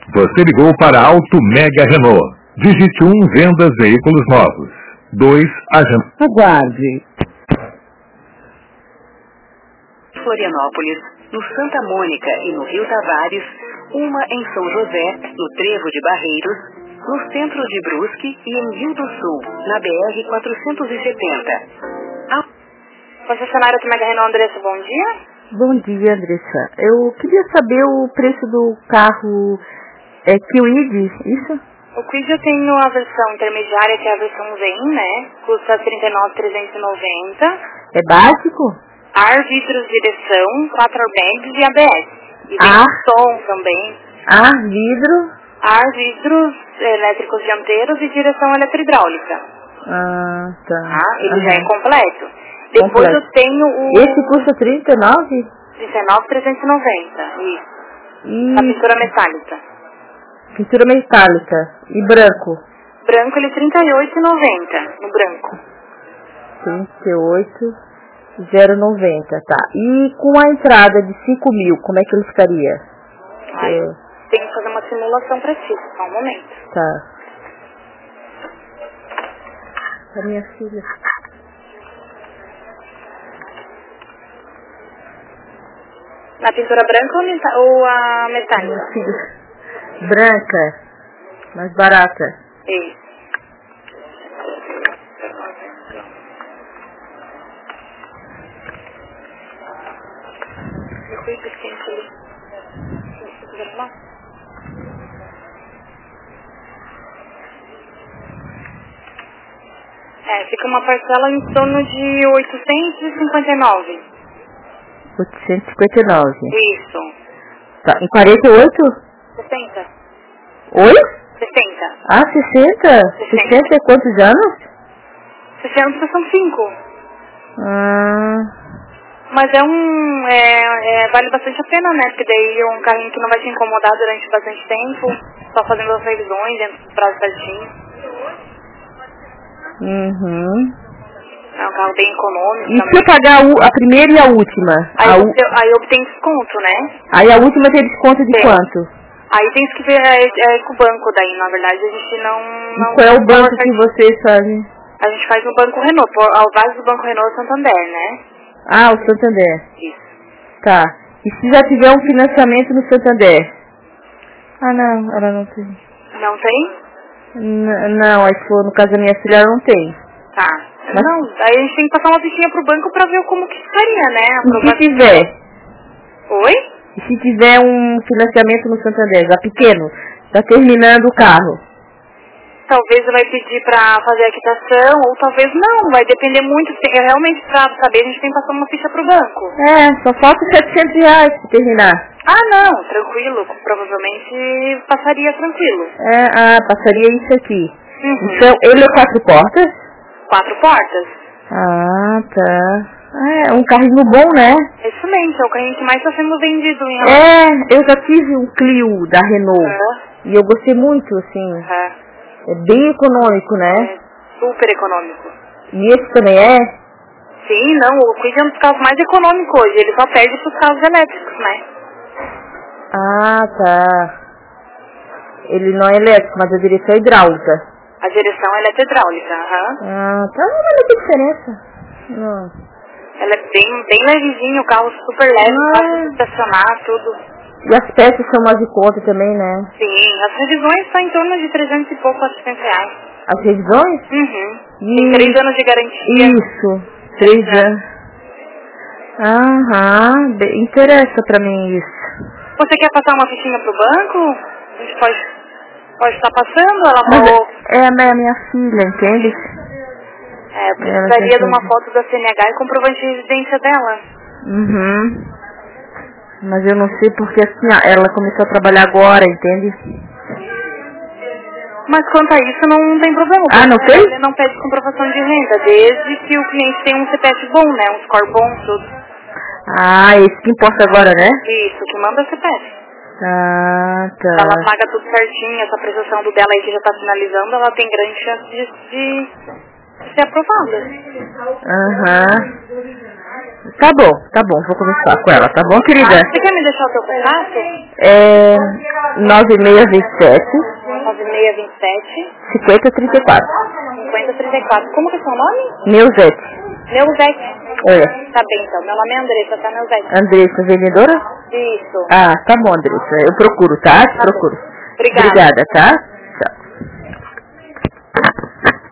Você ligou para Auto Mega Renault. Digite 1, vendas veículos novos. 2, agenda. Aguarde. Florianópolis, no Santa Mônica e no Rio Tavares, uma em São José, no Trevo de Barreiros, no centro de Brusque e em Rio do Sul, na BR-470. Concessionária Auto Mega Renault, Andressa, bom dia. Bom dia, Andressa. Eu queria saber o preço do carro Kwid, isso? O Kwid eu tenho a versão intermediária, que é a versão Zen, né? Custa R$ 39.390. É básico? Ar, vidros, direção, 4 airbags e ABS. E vem som também. Vidro? Ar, vidros elétricos dianteiros e direção eletrohidráulica. Tá. Ele já é completo. Depois eu tenho o... Esse custa 39? 39.390, isso. A pintura metálica. Pintura metálica. E branco? Branco ele R$ 38,90 no branco. 38,090, tá. E com a entrada de 5 mil, como é que ele ficaria? Tem que fazer uma simulação pra ti, só um momento. Tá. A minha filha. Na pintura branca ou a metálica? Minha filha. Branca. Mais barata. Isso. Fica uma parcela em torno de 859. 859. Isso. Tá, em 48? 60. Oi? 60. 60? 60 é quantos anos? 60 são 5. Mas vale bastante a pena, né? Porque daí é um carrinho que não vai te incomodar durante bastante tempo, só fazendo as revisões dentro do prazo certinho. É um carro bem econômico. E se eu pagar a primeira e a última? Aí obtém desconto, né? Aí a última tem desconto de quanto? Aí tem que ver com o banco daí, na verdade a gente não... E qual é o banco que vocês fazem? A gente faz no Banco Renault, ao base do Banco Renault Santander, né? O Santander. Isso. Tá. E se já tiver um financiamento no Santander? Não, ela não tem. Não tem? Não, aí se for no caso da minha filha, ela não tem. Tá. Mas... Não, aí a gente tem que passar uma fichinha pro banco pra ver como que ficaria, né? E se tiver? Oi? E se tiver um financiamento no Santander, já pequeno, já terminando o carro? Talvez vai pedir pra fazer a quitação, ou talvez não, vai depender muito. Realmente, pra saber, a gente tem que passar uma ficha pro banco. Só falta R$700 pra terminar. Não, tranquilo, provavelmente passaria tranquilo. Passaria isso aqui. Então, ele é 4 portas? 4 portas. Tá. É um carrinho bom, né? Excelente, é o carrinho que mais está sendo vendido em eu já tive um Clio da Renault. E eu gostei muito, assim. É bem econômico, né? Super econômico. E esse também é? Sim, não, o Kwid é um dos carros mais econômicos hoje, ele só perde pros carros elétricos, né? Tá. Ele não é elétrico, mas a direção é hidráulica. A direção é eletrohidráulica, Tá, não tem diferença. Ela é bem levezinho, o carro super leve, fácil de estacionar, tudo. E as peças são mais de conta também, né? Sim, as revisões estão em torno de 300 e pouco, R$400. As revisões? Tem 3 anos de garantia. Isso, 3 anos. Interessa pra mim isso. Você quer passar uma fichinha pro banco? A gente pode estar passando, ela falou... É a minha filha, entende? Eu precisaria de uma foto da CNH e comprovante de residência dela. Mas eu não sei porque assim, ela começou a trabalhar agora, entende? Mas quanto a isso não tem problema. Não tem? Ele não pede comprovação de renda, desde que o cliente tenha um CPF bom, né? Um score bom, tudo. Esse que importa agora, né? Isso, que manda o CPF. Tá. Ela paga tudo certinho, essa prestação do dela aí que já tá finalizando, ela tem grande chance de ser aprovada. Tá bom, vou conversar com ela, tá bom, querida? Você quer me deixar o teu contato? 9627 9627 5034. 5034. Como que é seu nome? Neuzete. Neuzete. Tá bem, então. Meu nome é Andressa, tá, Neuzete? Andressa, vendedora? Isso. Ah, tá bom, Andressa. Eu procuro, tá? Procuro. Obrigada. Obrigada, tá?